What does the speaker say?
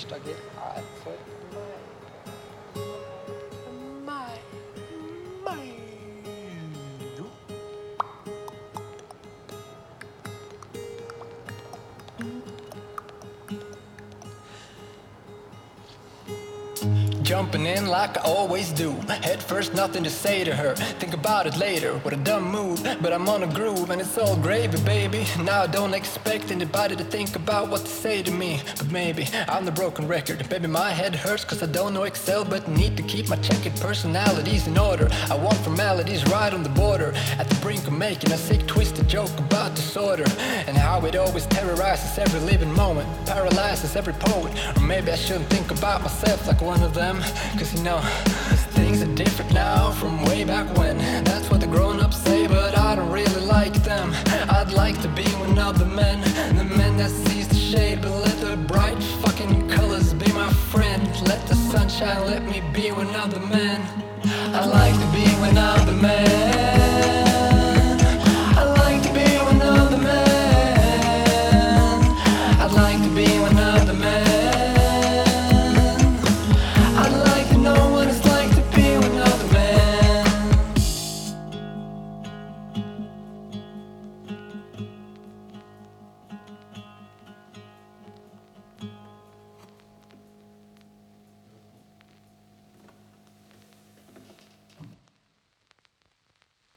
första gig. Alltså, maj. Jumping in like I always do. Head first, nothing to say to her. Think about it later, what a dumb move. But I'm on a groove and it's all gravy, baby. Now I don't expect anybody to think about what to say to me. But maybe I'm the broken record. Baby, my head hurts cause I don't know Excel, but need to keep my checkered personalities in order. I want formalities right on the border. At the brink of making a sick, twisted joke about disorder. And how it always terrorizes every living moment. Paralyzes every poet. Or maybe I shouldn't think about myself like one of them. Cause you know, things are different now from way back when. That's what the grown-ups say, but I don't really like them. I'd like to be one of the men that sees the shade, but let the bright fucking colors be my friend. Let the sunshine let me be one of the men. I'd like to be one of the men.